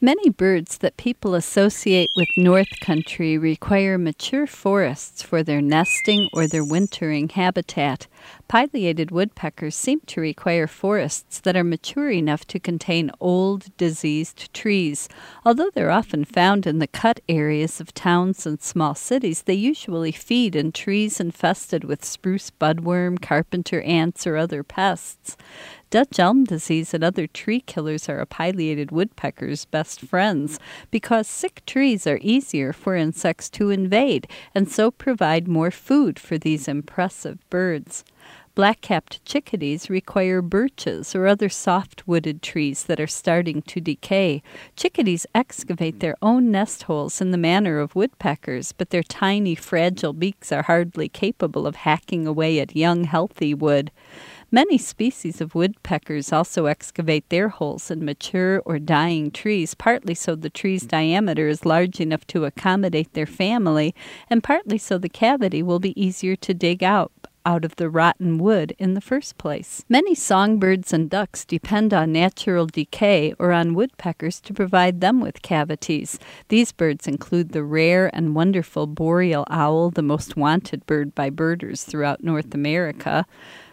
Many birds that people associate with North Country require mature forests for their nesting or their wintering habitat. Pileated woodpeckers seem to require forests that are mature enough to contain old, diseased trees. Although they're often found in the cut areas of towns and small cities, they usually feed in trees infested with spruce budworm, carpenter ants, or other pests. Dutch elm disease and other tree killers are a pileated woodpecker's best friends because sick trees are easier for insects to invade and so provide more food for these impressive birds. Black-capped chickadees require birches or other soft-wooded trees that are starting to decay. Chickadees excavate their own nest holes in the manner of woodpeckers, but their tiny, fragile beaks are hardly capable of hacking away at young, healthy wood. Many species of woodpeckers also excavate their holes in mature or dying trees, partly so the tree's diameter is large enough to accommodate their family, and partly so the cavity will be easier to dig out of the rotten wood in the first place. Many songbirds and ducks depend on natural decay or on woodpeckers to provide them with cavities. These birds include the rare and wonderful boreal owl, the most wanted bird by birders throughout North America,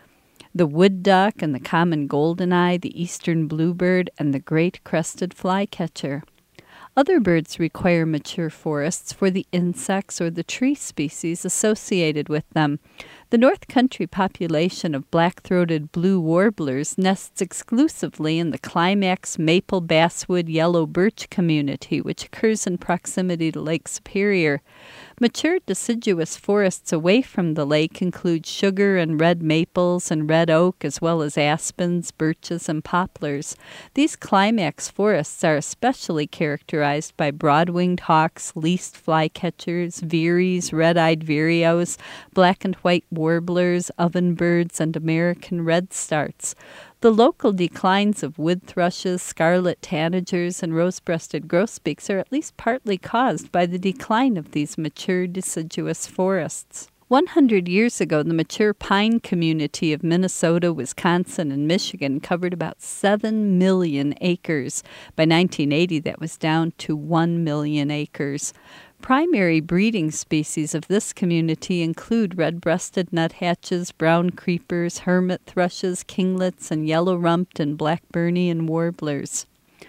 the wood duck and the common goldeneye, the eastern bluebird, and the great crested flycatcher. Other birds require mature forests for the insects or the tree species associated with them. The North Country population of black-throated blue warblers nests exclusively in the climax maple basswood yellow birch community, which occurs in proximity to Lake Superior. Mature deciduous forests away from the lake include sugar and red maples and red oak, as well as aspens, birches, and poplars. These climax forests are especially characterized by broad-winged hawks, least flycatchers, veeries, red-eyed vireos, black and white warblers, ovenbirds, and American redstarts. The local declines of wood thrushes, scarlet tanagers, and rose-breasted grosbeaks are at least partly caused by the decline of these mature deciduous forests. 100 years ago, the mature pine community of Minnesota, Wisconsin, and Michigan covered about 7 million acres. By 1980, that was down to 1 million acres. Primary breeding species of this community include red-breasted nuthatches, brown creepers, hermit thrushes, kinglets, and yellow-rumped and blackburnian warblers.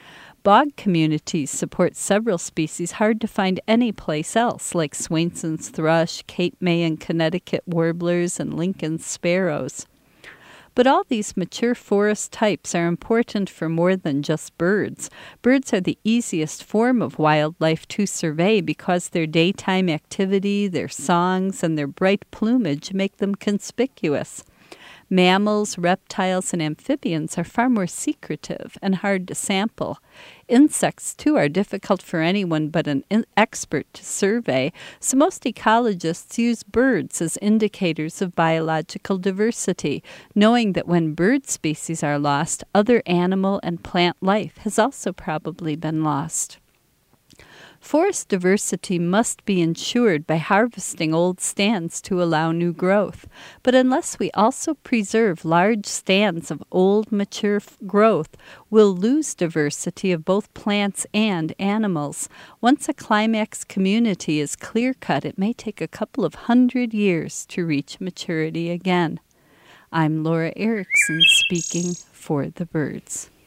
Bog communities support several species hard to find anyplace else, like Swainson's thrush, Cape May and Connecticut warblers, and Lincoln's sparrows. But all these mature forest types are important for more than just birds. Birds are the easiest form of wildlife to survey because their daytime activity, their songs, and their bright plumage make them conspicuous. Mammals, reptiles, and amphibians are far more secretive and hard to sample. Insects, too, are difficult for anyone but an expert to survey, so most ecologists use birds as indicators of biological diversity, knowing that when bird species are lost, other animal and plant life has also probably been lost. Forest diversity must be ensured by harvesting old stands to allow new growth. But unless we also preserve large stands of old, mature growth, we'll lose diversity of both plants and animals. Once a climax community is clear-cut, it may take a couple of 100 years to reach maturity again. I'm Laura Erickson speaking for the birds.